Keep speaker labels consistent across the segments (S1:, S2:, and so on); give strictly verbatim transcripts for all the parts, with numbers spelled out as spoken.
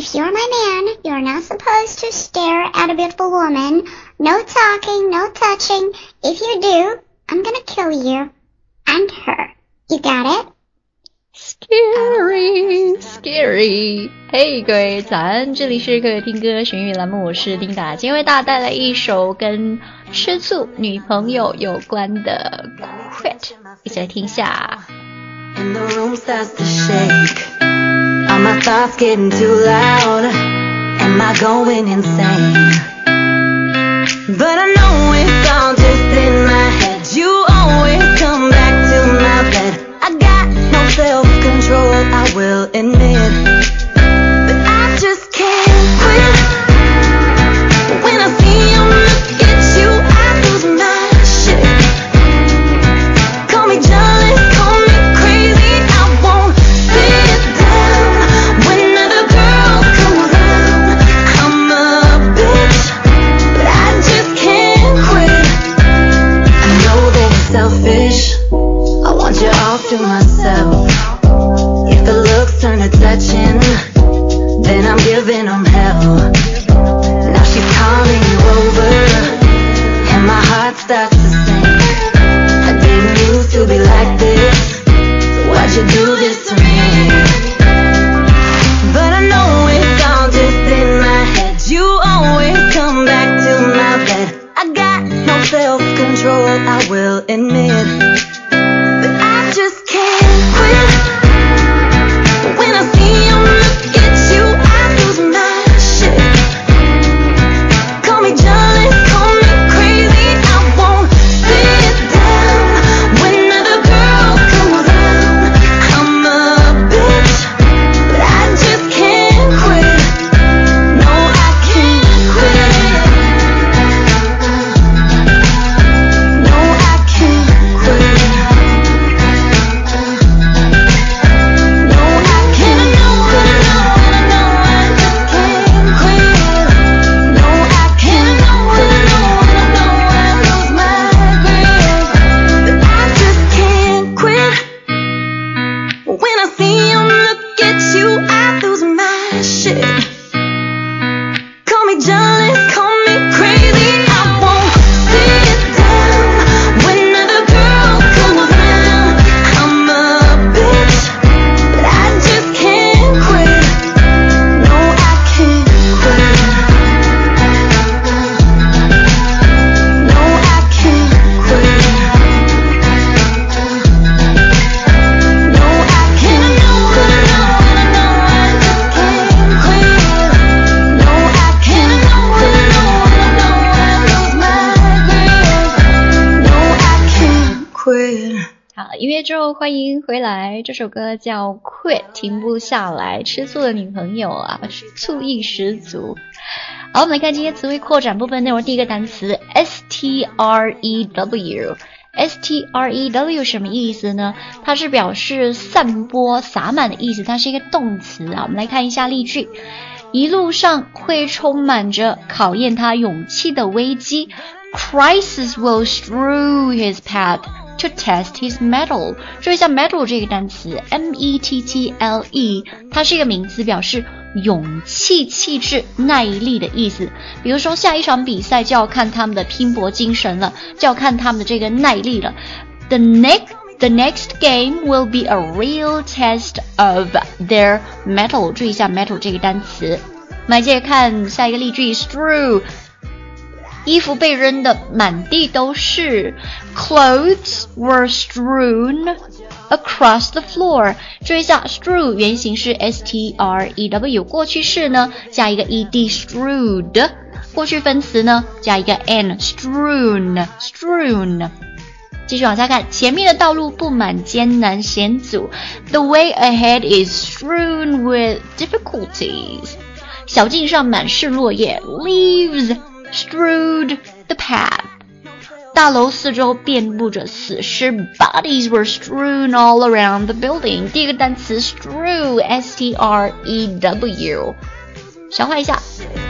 S1: If you're my man, you're not supposed to stare at a beautiful woman. No talking, no touching. If you do, I'm gonna kill you. And her. You got it?
S2: Scary, scary. Hey， 各位早安，这里是可以听歌学英语栏目，我是丁达，今天为大家带来一首跟吃醋女朋友有关的 Quit， 一起来听一下。
S3: And the room starts to shake. Are my thoughts getting too loud? Am I going insane? But I know it's all just in my head. You always come back to my bed. I got no self-control, I will admit. But I just can't quit. When I see you look at you, I lose my shit. Call me jealous, call me crazy, I won't sit down. When another girl comes around, I'm a bitch. But I just can't quit. I know that it's selfish, I want you all to myself. If the looks turn to touching, then I'm giving them hell. Now she's calling you over, and my heart starts to sink. I didn't used to be like this, so why'd you do this to me? But I know it's all just in my head. You always come back to my bed. I got no self-control, I will admit. But I just can't quit. When I see you look at you, I lose my shit. Call me jealous, call me crazy, I won't sit down. When another girl comes around, I'm a bitch. But I just can't quit. No, I can't quit. No, I can't quit. No, I can't quit. No, I just can't quit. No, I can't quit. No, I lose my grip. But I just can't quit. When I see you look at you, I lose my shit. Call me jealous, call me crazy, I won't sit down. When another girl comes around, I'm a bitch. But I just can't quit. No, I can't quit. No, I can't quit. No, I can't quit. No, I just can't quit. No, I can't quit. No, I lose my grip. No, I can't quit.
S2: 好，音乐之后欢迎回来，这首歌叫 Quit， 停不下来，吃醋的女朋友啊，醋意十足。好，我们来看今天词汇扩展部分内容，第一个单词 S T R E W。S T R E W 什么意思呢？它是表示散播、洒满的意思，它是一个动词啊。我们来看一下例句，一路上会充满着考验他勇气的危机 ，Crisis will strew his path to test his mettle。注意一下 mettle 这个单词 M E T T L E， 它是一个名词，表示勇气、气质、耐力的意思。比如说下一场比赛就要看他们的拼搏精神了，就要看他们的这个耐力了。The next The next game will be a real test of their mettle。注意一下 mettle 这个单词。我们来接着看下一个例句 strew。衣服被扔得满地都是 Clothes were strewn across the floor。 注意一下 strew 原型是 S T R E W， 过去式呢加一个 ed strewed， 过去分词呢加一个 n strewn strewn。 继续往下看，前面的道路布满艰难险阻 The way ahead is strewn with difficulties。 小径上满是落叶 Leaves strewed the path。 大楼四周遍布着死尸 Bodies were strewn all around the building。 第一个单词 strew S T R E W， 消化一下。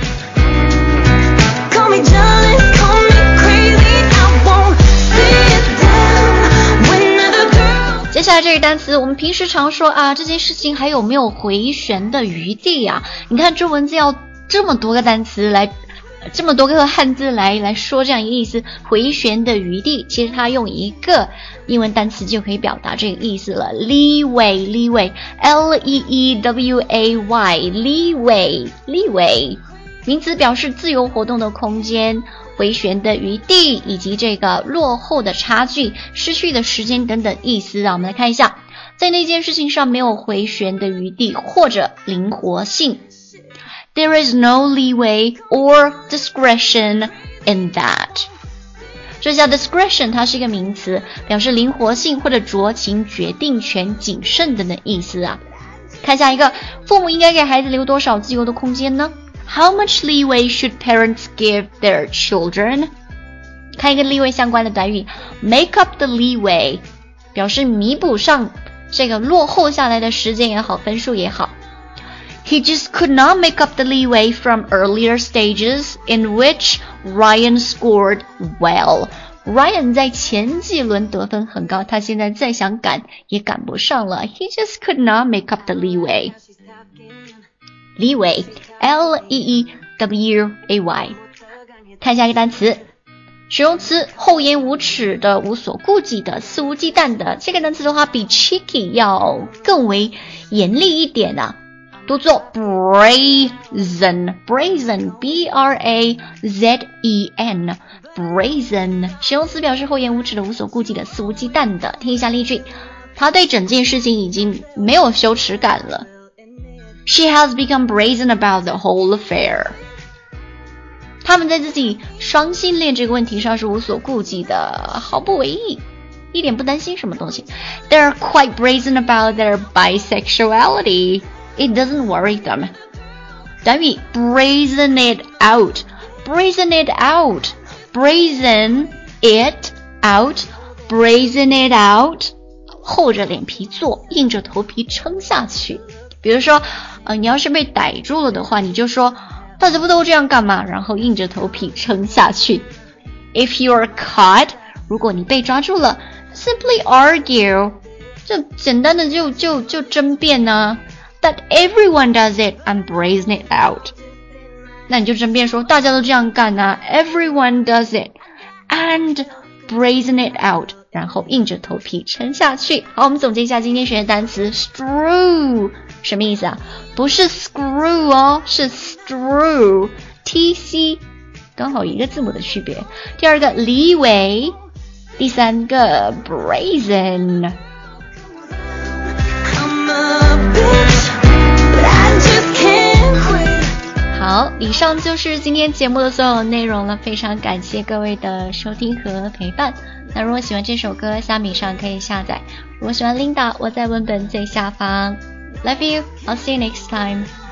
S3: Call me jealous, call me crazy, I won't sit down. When other girls
S2: 下来这个单词，我们平时常说啊，这件事情还有没有回旋的余地啊？你看中文字要这么多个单词来，这么多个汉字来来说这样一个意思，回旋的余地，其实它用一个英文单词就可以表达这个意思了 ，leeway leeway L E E W A Y leeway leeway， 名词表示自由活动的空间。回旋的余地以及这个落后的差距、失去的时间等等意思啊，我们来看一下，在那件事情上没有回旋的余地或者灵活性。There is no leeway or discretion in that。这下 discretion 它是一个名词，表示灵活性或者酌情、决定权、谨慎等等意思啊。看下一个，父母应该给孩子留多少自由的空间呢？How much leeway should parents give their children? 看一个 leeway 相关的短语 make up the leeway 表示弥补上这个落后下来的时间也好，分数也好。He just could not make up the leeway from earlier stages in which Ryan scored well. Ryan 在前几轮得分很高，他现在再想赶也赶不上了。He just could not make up the leeway. Leeway L E E W A Y 看下一个单词，形容词厚颜无耻的、无所顾忌的、肆无忌惮的，这个单词的话比 cheeky 要更为严厉一点啊，读作 brazen brazen B R A Z E N brazen 形容词表示厚颜无耻的、无所顾忌的、肆无忌惮的。听一下例句，他对整件事情已经没有羞耻感了。She has become brazen about the whole affair. 他们在自己双性恋这个问题上是无所顾忌的，毫不为意，一点不担心什么东西。They're quite brazen about their bisexuality. It doesn't worry them. 短语 brazen it out. Brazen it out. Brazen it out. Brazen it out. 厚着脸皮做，硬着头皮撑下去。比如说呃，你要是被逮住了的话，你就说大家不都这样干嘛，然后硬着头皮撑下去。If you're caught， 如果你被抓住了 simply argue， 就简单的就就就争辩呢、啊、That everyone does it and brazen it out， 那你就争辩说大家都这样干啊 Everyone does it and brazen it out， 然后硬着头皮撑下去。好，我们总结一下今天学的单词 strew什么意思啊？不是 screw 哦，是 strew T C 刚好一个字母的区别。第二个 leeway， 第三个 brazen。好，以上就是今天节目的所有内容了，非常感谢各位的收听和陪伴。那如果喜欢这首歌，虾米上可以下载。如果喜欢 Linda， 我在文本最下方。Love you, I'll see you next time.